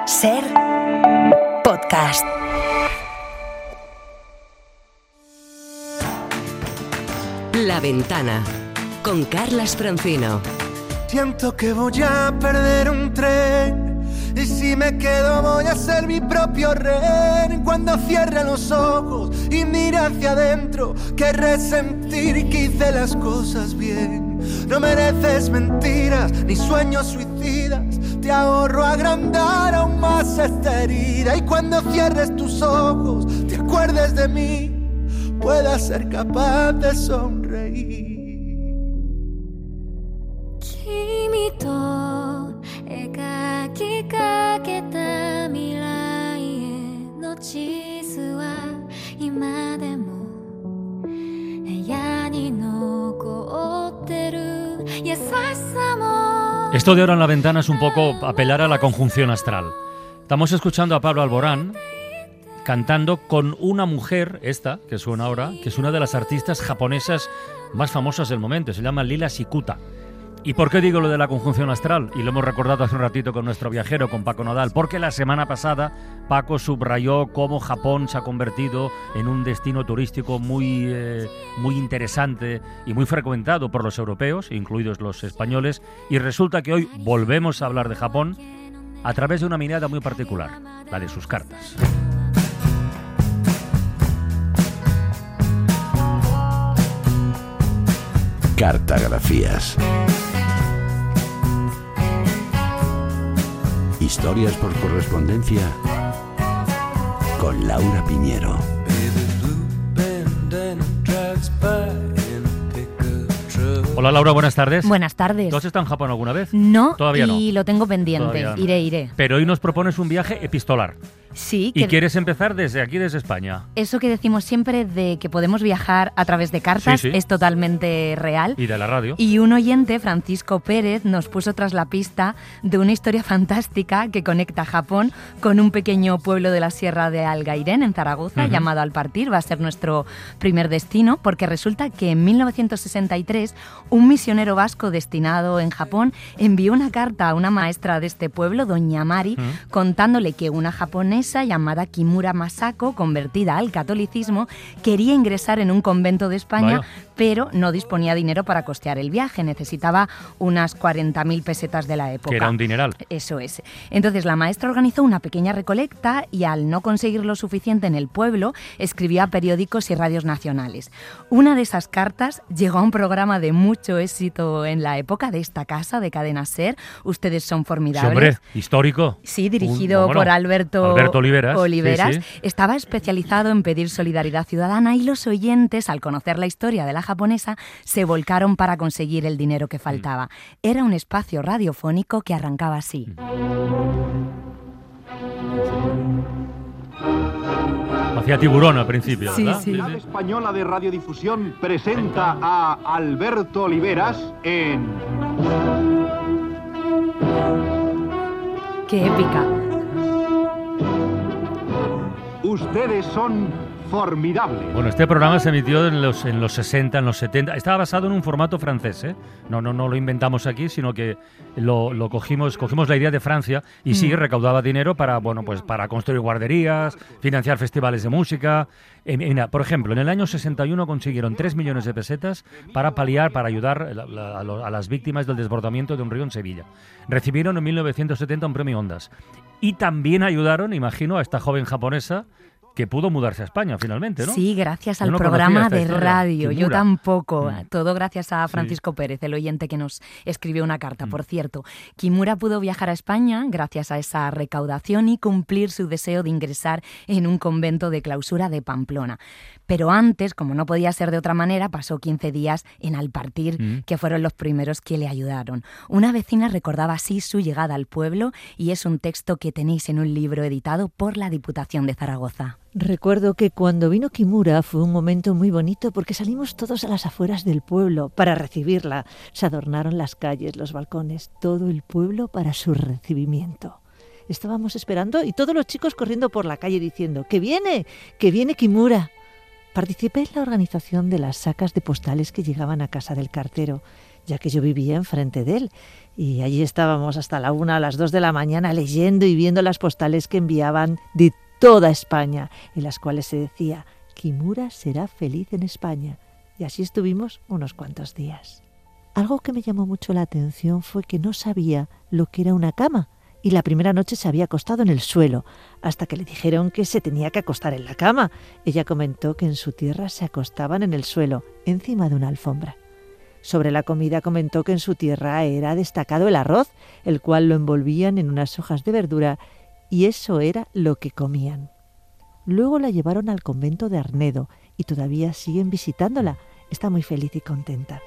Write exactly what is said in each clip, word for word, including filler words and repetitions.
Ser podcast. La Ventana, con Carlas Francino. Siento que voy a perder un tren, y si me quedo voy a ser mi propio rehén. Cuando cierre los ojos y mire hacia adentro, querré sentir que hice las cosas bien. No mereces mentiras ni sueños suicidas, te ahorro agrandar aún más esta herida. Y cuando cierres tus ojos, te acuerdes de mí, puedas ser capaz de sonreír. 君と描きかけた未来への地図は今でも部屋に残ってる優しさも。 Esto de ahora en la ventana es un poco apelar a la conjunción astral. Estamos escuchando a Pablo Alborán cantando con una mujer, esta que suena ahora, que es una de las artistas japonesas más famosas del momento, se llama Lila Shikuta. ¿Y por qué digo lo de la conjunción astral? Y lo hemos recordado hace un ratito con nuestro viajero, con Paco Nodal, porque la semana pasada Paco subrayó cómo Japón se ha convertido en un destino turístico muy, eh, muy interesante y muy frecuentado por los europeos, incluidos los españoles, y resulta que hoy volvemos a hablar de Japón a través de una mirada muy particular, la de sus cartas. Cartografías. Historias por correspondencia con Laura Piñero. Hola Laura, buenas tardes. Buenas tardes. ¿Tú has estado en Japón alguna vez? No, todavía no. Y lo tengo pendiente. No. Iré, iré. Pero hoy nos propones un viaje epistolar. Sí. ¿Y que quieres empezar desde aquí, desde España? Eso que decimos siempre de que podemos viajar a través de cartas sí, sí. es totalmente real. Y de la radio. Y un oyente, Francisco Pérez, nos puso tras la pista de una historia fantástica que conecta Japón con un pequeño pueblo de la Sierra de Algairén, en Zaragoza, uh-huh. llamado Alpartir. Va a ser nuestro primer destino, porque resulta que en mil novecientos sesenta y tres un misionero vasco destinado en Japón envió una carta a una maestra de este pueblo, doña Mari, uh-huh. contándole que una japonesa llamada Kimura Masako, convertida al catolicismo, quería ingresar en un convento de España, Vaya. pero no disponía de dinero para costear el viaje. Necesitaba unas cuarenta mil pesetas de la época. Que era un dineral. Eso es. Entonces la maestra organizó una pequeña recolecta y, al no conseguir lo suficiente en el pueblo, escribió a periódicos y radios nacionales. Una de esas cartas llegó a un programa de mucho éxito en la época, de esta casa, de Cadena SER. Ustedes son formidables. Sí, hombre, histórico. Sí, dirigido un, bueno, por Alberto, Alberto Oliveras. Oliveras. Sí, sí. Estaba especializado en pedir solidaridad ciudadana, y los oyentes, al conocer la historia de la japonesa, se volcaron para conseguir el dinero que faltaba. Era un espacio radiofónico que arrancaba así. Hacía tiburón al principio, sí, ¿verdad? Sí, La Sociedad Española de Radiodifusión presenta a Alberto Oliveras en... ¡Qué épica! Ustedes son formidables. Bueno, este programa se emitió en los, en los sesenta, en los setenta. Estaba basado en un formato francés, ¿eh? No, no, no lo inventamos aquí, sino que lo, lo cogimos, cogimos la idea de Francia y mm. sí, recaudaba dinero para, bueno, pues para construir guarderías, financiar festivales de música. Eh, mira, por ejemplo, en el año sesenta y uno consiguieron tres millones de pesetas para paliar, para ayudar la, la, a, a las víctimas del desbordamiento de un río en Sevilla. Recibieron en mil novecientos setenta un premio Ondas. Y también ayudaron, imagino, a esta joven japonesa que pudo mudarse a España finalmente, ¿no? Sí, gracias al no programa de radio. Kimura. Yo tampoco. Mm. Todo gracias a Francisco sí. Pérez, el oyente que nos escribió una carta, mm. por cierto. Kimura pudo viajar a España gracias a esa recaudación y cumplir su deseo de ingresar en un convento de clausura de Pamplona. Pero antes, como no podía ser de otra manera, pasó quince días en Alpartir, mm. que fueron los primeros que le ayudaron. Una vecina recordaba así su llegada al pueblo, y es un texto que tenéis en un libro editado por la Diputación de Zaragoza. Recuerdo que cuando vino Kimura fue un momento muy bonito, porque salimos todos a las afueras del pueblo para recibirla. Se adornaron las calles, los balcones, todo el pueblo para su recibimiento. Estábamos esperando y todos los chicos corriendo por la calle diciendo ¡que viene! ¡que viene Kimura! Participé en la organización de las sacas de postales que llegaban a casa del cartero. ya que yo vivía enfrente de él. Y allí estábamos hasta la una, a las dos de la mañana, leyendo y viendo las postales que enviaban de toda España, en las cuales se decía: Kimura será feliz en España. Y así estuvimos unos cuantos días. Algo que me llamó mucho la atención fue que no sabía lo que era una cama, y la primera noche se había acostado en el suelo, hasta que le dijeron que se tenía que acostar en la cama. Ella comentó que en su tierra se acostaban en el suelo, encima de una alfombra. Sobre la comida comentó que en su tierra era destacado el arroz, el cual lo envolvían en unas hojas de verdura, y eso era lo que comían. Luego la llevaron al convento de Arnedo y todavía siguen visitándola. Está muy feliz y contenta.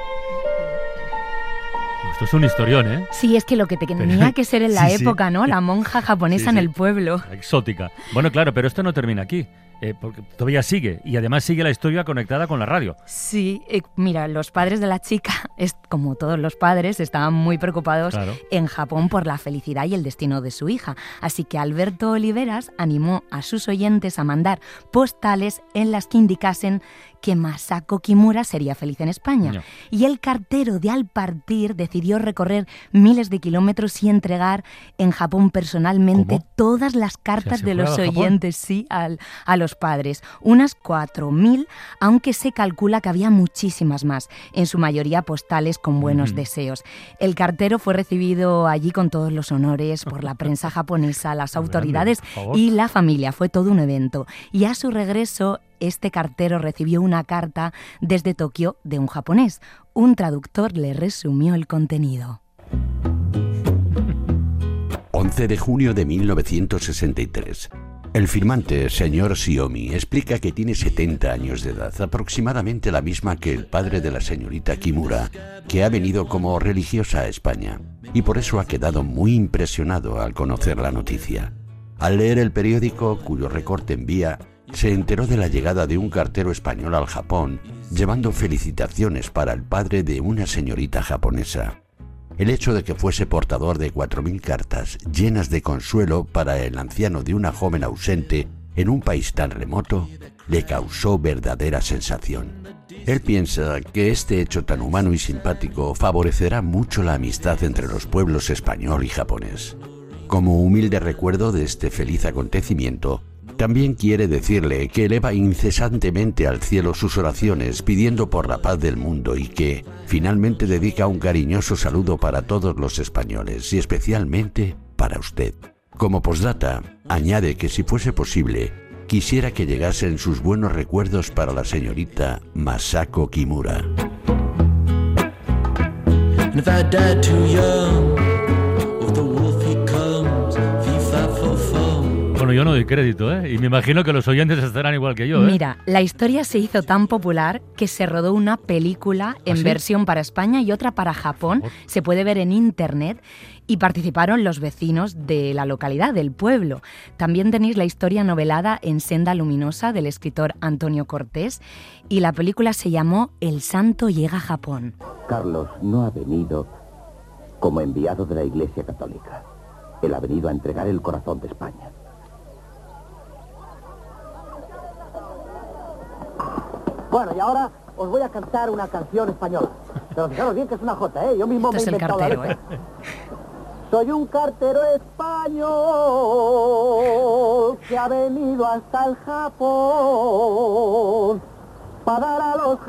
Esto es un historión, ¿eh? Sí, es que lo que tenía que ser en la sí, época, sí. ¿no? La monja japonesa Sí, en sí. el pueblo. Exótica. Bueno, claro, pero esto no termina aquí, eh, porque todavía sigue, y además sigue la historia conectada con la radio. Sí, eh, mira, los padres de la chica, es, como todos los padres, estaban muy preocupados Claro. en Japón por la felicidad y el destino de su hija. Así que Alberto Oliveras animó a sus oyentes a mandar postales en las que indicasen que Masako Kimura sería feliz en España. No. Y el cartero de Al Partir decidió recorrer miles de kilómetros y entregar en Japón personalmente ¿Cómo? todas las O cartas sea, ¿se de fue los a Japón? oyentes, sí, al, a los padres. Unas cuatro mil, aunque se calcula que había muchísimas más, en su mayoría postales con buenos Ujú. deseos. El cartero fue recibido allí con todos los honores por la prensa japonesa, las Grande, autoridades por favor. y la familia. Fue todo un evento. Y a su regreso, este cartero recibió una carta desde Tokio de un japonés. Un traductor le resumió el contenido. once de junio de mil novecientos sesenta y tres. El firmante, señor Xiaomi, explica que tiene setenta años de edad, aproximadamente la misma que el padre de la señorita Kimura, que ha venido como religiosa a España, y por eso ha quedado muy impresionado al conocer la noticia. Al leer el periódico, cuyo recorte envía, se enteró de la llegada de un cartero español al Japón, llevando felicitaciones para el padre de una señorita japonesa. El hecho de que fuese portador de cuatro mil cartas llenas de consuelo para el anciano de una joven ausente en un país tan remoto le causó verdadera sensación. Él piensa que este hecho tan humano y simpático favorecerá mucho la amistad entre los pueblos español y japonés. Como humilde recuerdo de este feliz acontecimiento, también quiere decirle que eleva incesantemente al cielo sus oraciones pidiendo por la paz del mundo y que finalmente dedica un cariñoso saludo para todos los españoles y especialmente para usted. Como postdata, añade que si fuese posible, quisiera que llegasen sus buenos recuerdos para la señorita Masako Kimura. And if I die too young, if the wolf he comes, fee fi fo fo. Bueno, yo no doy crédito, ¿eh? Y me imagino que los oyentes estarán igual que yo, ¿eh? Mira, la historia se hizo tan popular que se rodó una película en ¿Ah, sí? versión para España y otra para Japón. Oh. Se puede ver en internet y participaron los vecinos de la localidad, del pueblo. También tenéis la historia novelada en Senda Luminosa del escritor Antonio Cortés y la película se llamó El Santo llega a Japón. Carlos no ha venido como enviado de la Iglesia Católica. Él ha venido a entregar el corazón de España. Bueno, y ahora os voy a cantar una canción española. Pero fijaros bien que es una jota, ¿eh? Yo mismo Este me he es el inventado la cartero, letra. ¿eh? Soy un cartero español que ha venido hasta el Japón para dar a los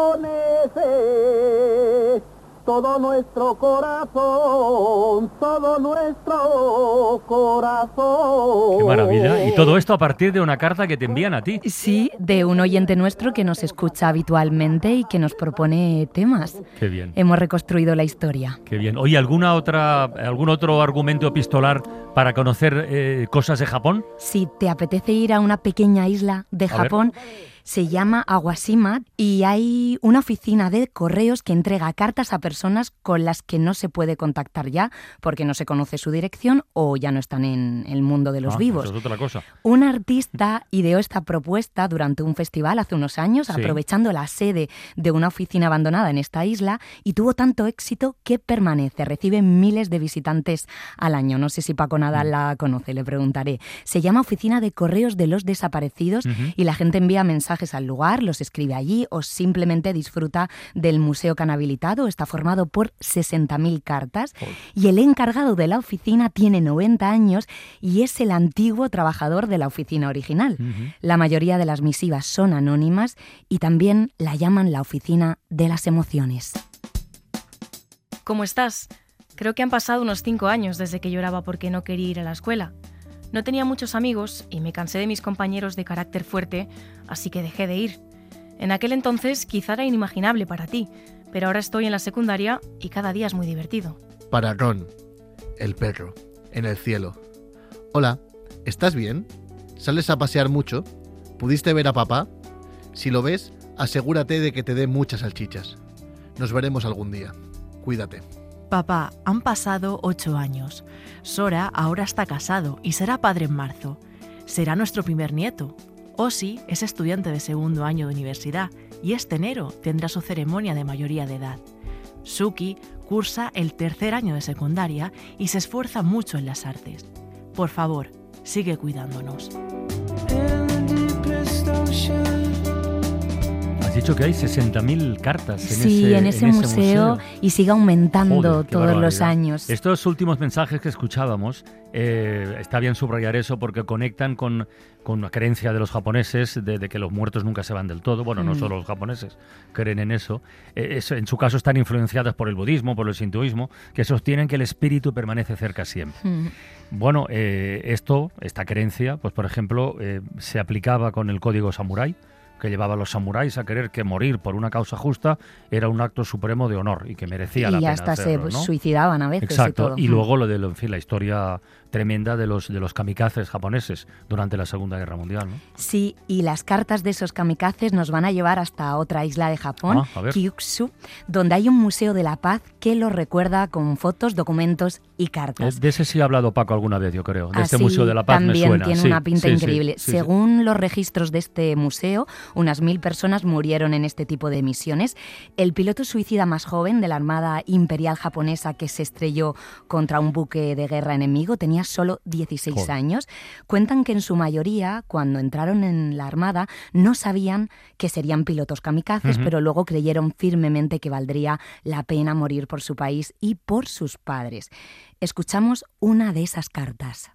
japoneses todo nuestro corazón, todo nuestro corazón. ¡Qué maravilla! Y todo esto a partir de una carta que te envían a ti. Sí, de un oyente nuestro que nos escucha habitualmente y que nos propone temas. ¡Qué bien! Hemos reconstruido la historia. ¡Qué bien! Oye, ¿alguna otra, algún otro argumento epistolar para conocer eh, cosas de Japón? Si te apetece ir a una pequeña isla de A Japón, se llama Awashima y hay una oficina de correos que entrega cartas a personas con las que no se puede contactar ya porque no se conoce su dirección o ya no están en el mundo de los Ah, vivos. eso es otra cosa. Un artista ideó esta propuesta durante un festival hace unos años, Sí. aprovechando la sede de una oficina abandonada en esta isla, y tuvo tanto éxito que permanece. Recibe miles de visitantes al año. No sé si Paco Nadal la conoce, le preguntaré. Se llama Oficina de Correos de los Desaparecidos Ujú. y la gente envía mensajes mensajes al lugar, los escribe allí o simplemente disfruta del museo que han habilitado. Está formado por sesenta mil cartas y el encargado de la oficina tiene noventa años y es el antiguo trabajador de la oficina original. Uh-huh. La mayoría de las misivas son anónimas y también la llaman la oficina de las emociones. ¿Cómo estás? Creo que han pasado unos cinco años desde que lloraba porque no quería ir a la escuela. No tenía muchos amigos y me cansé de mis compañeros de carácter fuerte, así que dejé de ir. En aquel entonces quizá era inimaginable para ti, pero ahora estoy en la secundaria y cada día es muy divertido. Para Ron, el perro, en el cielo. Hola, ¿estás bien? ¿Sales a pasear mucho? ¿Pudiste ver a papá? Si lo ves, asegúrate de que te dé muchas salchichas. Nos veremos algún día. Cuídate. Papá, han pasado ocho años. Sora ahora está casado y será padre en marzo. Será nuestro primer nieto. Osi es estudiante de segundo año de universidad y este enero tendrá su ceremonia de mayoría de edad. Suki cursa el tercer año de secundaria y se esfuerza mucho en las artes. Por favor, sigue cuidándonos. Has dicho que hay sesenta mil cartas en, sí, ese, en ese, en ese museo, museo y sigue aumentando. Joder, todos barbaridad. Los años. Estos últimos mensajes que escuchábamos, eh, está bien subrayar eso porque conectan con, con una creencia de los japoneses de, de que los muertos nunca se van del todo. Bueno, mm. no solo los japoneses creen en eso. Eh, eso. En su caso están influenciadas por el budismo, por el sintoísmo, que sostienen que el espíritu permanece cerca siempre. Mm. Bueno, eh, esto, esta creencia, pues por ejemplo, eh, se aplicaba con el código samurái, que llevaba a los samuráis a creer que morir por una causa justa era un acto supremo de honor y que merecía y la pena hacerlo. Y hasta se ¿no? suicidaban a veces. Exacto. Y, todo. Y luego lo de lo, en fin, la historia tremenda de los de los kamikazes japoneses durante la Segunda Guerra Mundial, ¿no? Sí, y las cartas de esos kamikazes nos van a llevar hasta otra isla de Japón, ah, Kyushu, donde hay un museo de la paz que lo recuerda con fotos, documentos y cartas. De ese sí ha hablado Paco alguna vez, yo creo. De ah, este sí, Museo de la Paz me suena. También tiene sí, una pinta sí, increíble. Sí, sí, Según sí. los registros de este museo, unas mil personas murieron en este tipo de misiones. El piloto suicida más joven de la Armada Imperial japonesa que se estrelló contra un buque de guerra enemigo tenía solo dieciséis Joder. años. Cuentan que en su mayoría, cuando entraron en la Armada, no sabían que serían pilotos kamikazes, uh-huh. pero luego creyeron firmemente que valdría la pena morir por su país y por sus padres. Escuchamos una de esas cartas.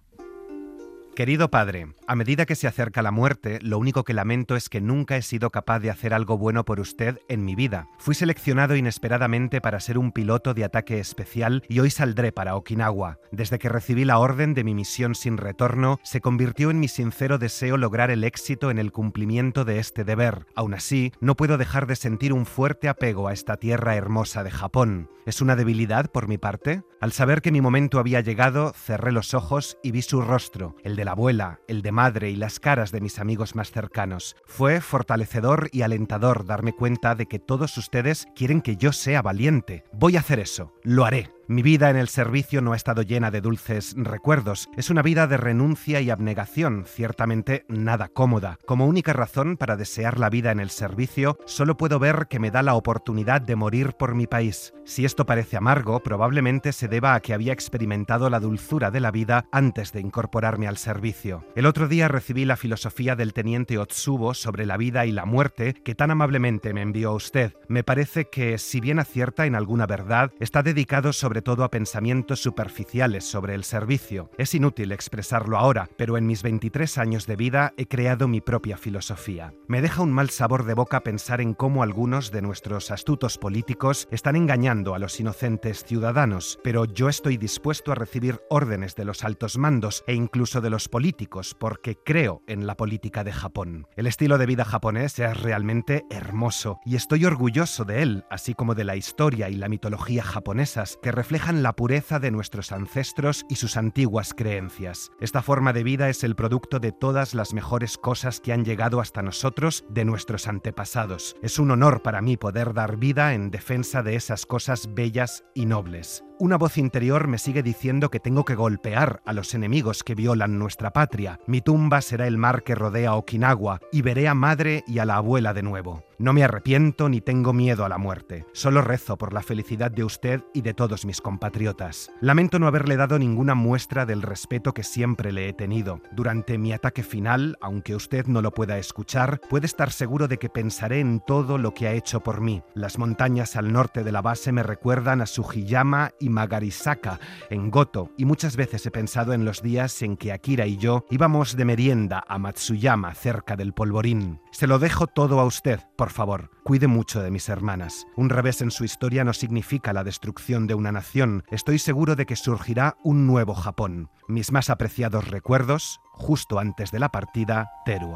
Querido padre, a medida que se acerca la muerte, lo único que lamento es que nunca he sido capaz de hacer algo bueno por usted en mi vida. Fui seleccionado inesperadamente para ser un piloto de ataque especial y hoy saldré para Okinawa. Desde que recibí la orden de mi misión sin retorno, se convirtió en mi sincero deseo lograr el éxito en el cumplimiento de este deber. Aún así, no puedo dejar de sentir un fuerte apego a esta tierra hermosa de Japón. ¿Es una debilidad por mi parte? Al saber que mi momento había llegado, cerré los ojos y vi su rostro, el de la abuela, el de madre y las caras de mis amigos más cercanos. Fue fortalecedor y alentador darme cuenta de que todos ustedes quieren que yo sea valiente. Voy a hacer eso, lo haré. Mi vida en el servicio no ha estado llena de dulces recuerdos. Es una vida de renuncia y abnegación, ciertamente nada cómoda. Como única razón para desear la vida en el servicio, solo puedo ver que me da la oportunidad de morir por mi país. Si esto parece amargo, probablemente se deba a que había experimentado la dulzura de la vida antes de incorporarme al servicio. El otro día recibí la filosofía del teniente Otsubo sobre la vida y la muerte que tan amablemente me envió usted. Me parece que, si bien acierta en alguna verdad, está dedicado sobre sobre todo a pensamientos superficiales sobre el servicio. Es inútil expresarlo ahora, pero en mis veintitrés años de vida he creado mi propia filosofía. Me deja un mal sabor de boca pensar en cómo algunos de nuestros astutos políticos están engañando a los inocentes ciudadanos, pero yo estoy dispuesto a recibir órdenes de los altos mandos e incluso de los políticos, porque creo en la política de Japón. El estilo de vida japonés es realmente hermoso y estoy orgulloso de él, así como de la historia y la mitología japonesas que reflejan la pureza de nuestros ancestros y sus antiguas creencias. Esta forma de vida es el producto de todas las mejores cosas que han llegado hasta nosotros de nuestros antepasados. Es un honor para mí poder dar vida en defensa de esas cosas bellas y nobles. una voz interior me sigue diciendo que tengo que golpear a los enemigos que violan nuestra patria. Mi tumba será el mar que rodea Okinawa y veré a madre y a la abuela de nuevo. No me arrepiento ni tengo miedo a la muerte. Solo rezo por la felicidad de usted y de todos mis compatriotas. Lamento no haberle dado ninguna muestra del respeto que siempre le he tenido. Durante mi ataque final, aunque usted no lo pueda escuchar, puede estar seguro de que pensaré en todo lo que ha hecho por mí. Las montañas al norte de la base me recuerdan a Sugiyama y Magarisaka, en Goto, y muchas veces he pensado en los días en que Akira y yo íbamos de merienda a Matsuyama, cerca del Polvorín. Se lo dejo todo a usted, por favor, cuide mucho de mis hermanas. Un revés en su historia no significa la destrucción de una nación. Estoy seguro de que surgirá un nuevo Japón. Mis más apreciados recuerdos, justo antes de la partida, Teruo.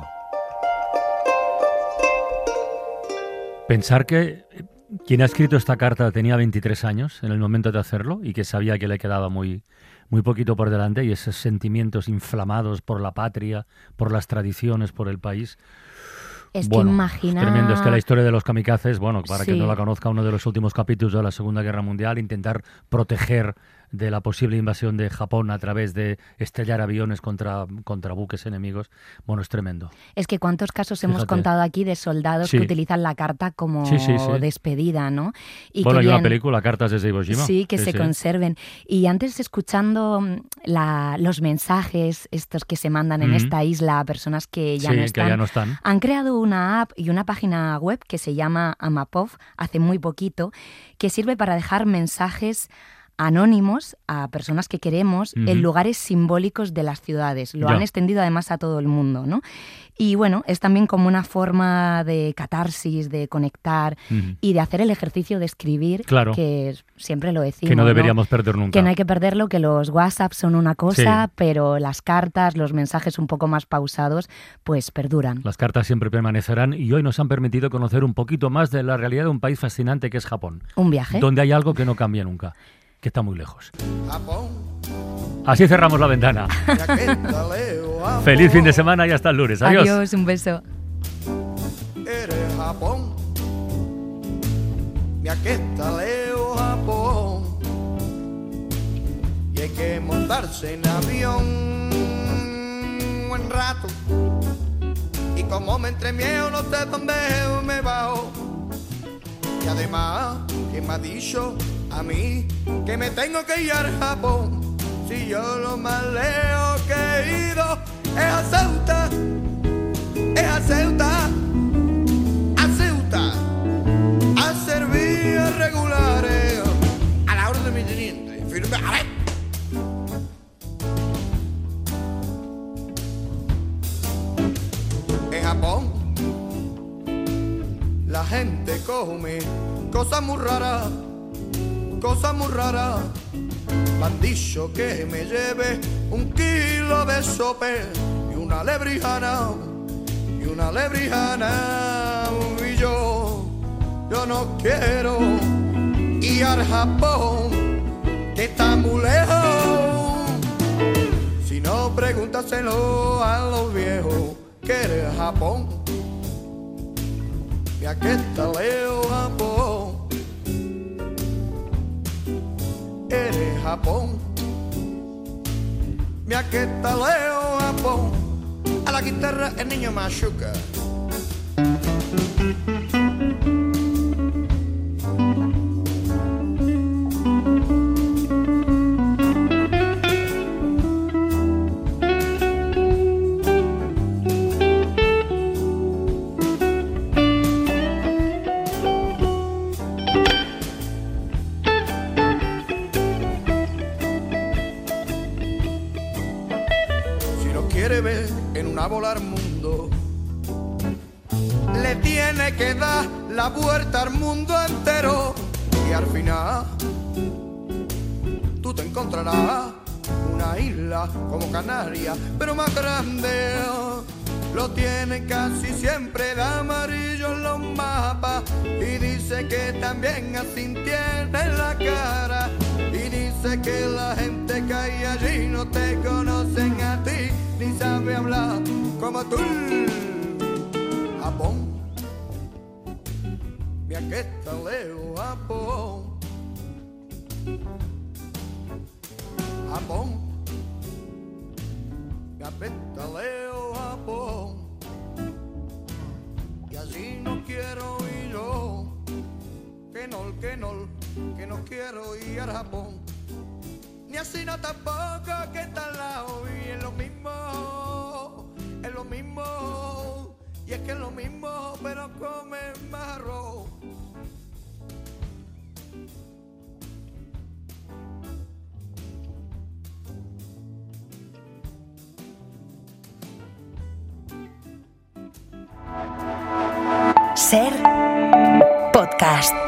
Pensar que quien ha escrito esta carta tenía veintitrés años en el momento de hacerlo y que sabía que le quedaba muy, muy poquito por delante, y esos sentimientos inflamados por la patria, por las tradiciones, por el país. Es bueno, que imagina... Es tremendo, es que la historia de los kamikazes, bueno, para Sí. quien no la conozca, uno de los últimos capítulos de la Segunda Guerra Mundial, intentar proteger de la posible invasión de Japón a través de estrellar aviones contra, contra buques enemigos, bueno, es tremendo. Es que cuántos casos hemos Fíjate. contado aquí de soldados Sí. que utilizan la carta como Sí, sí, sí. despedida, ¿no? Y Bueno, que hay una bien- película, Cartas desde Iwo Jima. Sí, que Sí, se sí. conserven. Y antes, escuchando mm, la- los mensajes estos que se mandan en Ujú. esta isla a personas que ya, Sí, no que están, ya no están. han creado una app y una página web que se llama Amapov, hace muy poquito, que sirve para dejar mensajes anónimos a personas que queremos Ujú. en lugares simbólicos de las ciudades. Lo Ya. han extendido además a todo el mundo, ¿no? Y bueno, es también como una forma de catarsis, de conectar Ujú. y de hacer el ejercicio de escribir, Claro. que siempre lo decimos. Que no deberíamos perder nunca. Que no hay que perderlo, que los WhatsApp son una cosa, Sí. pero las cartas, los mensajes un poco más pausados, pues perduran. Las cartas siempre permanecerán y hoy nos han permitido conocer un poquito más de la realidad de un país fascinante que es Japón. Un viaje. Donde hay algo que no cambia nunca, que está muy lejos. Así cerramos la ventana. Feliz fin de semana y hasta el lunes. Adiós. Adiós, un beso. Eres Japón, mi aquesta leo Japón, y hay que montarse en avión un buen rato, y como me entremeo no sé dónde me bajo, y además que me ha dicho a mí que me tengo que ir a Japón, si yo lo más lejos que he ido es a Ceuta, es a Ceuta, a Ceuta, a servir regulares, a la orden de mi teniente, firme, a ver. En Japón, la gente come cosas muy raras, cosas muy raras. Me han dicho que me lleve un kilo de sope y una lebrijana, y una lebrijana, y yo, yo no quiero ir al Japón, que está muy lejos. Si no, pregúntaselo a los viejos, que eres Japón, y aquí está leo Japón. Eres Japón, mira que está leo Japón, a la guitarra el niño Machuca. Si no quiere ver en una bola al mundo, le tiene que dar la vuelta al mundo entero, y al final tú te encontrarás una isla como Canarias, pero más grande. Lo tiene casi siempre de amarillo en los mapas, y dice que también así tiene la cara, y dice que la gente que hay allí no te conocen a ti, ni sabe hablar como tú. Japón, mira que está leo Japón, Japón, capitaleo Japón, y así no quiero ir yo, que no, que no, que no quiero ir a Japón, ni así no tampoco que está al lado y es lo mismo, es lo mismo, y es que es lo mismo, pero come más arroz. Ser podcast.